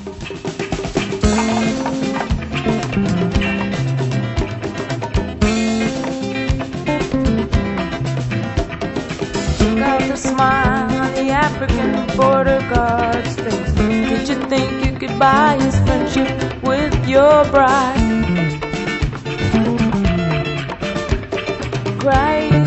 Check out the smile on the African border guard's face. Did you think you could buy his friendship with your bride? Crying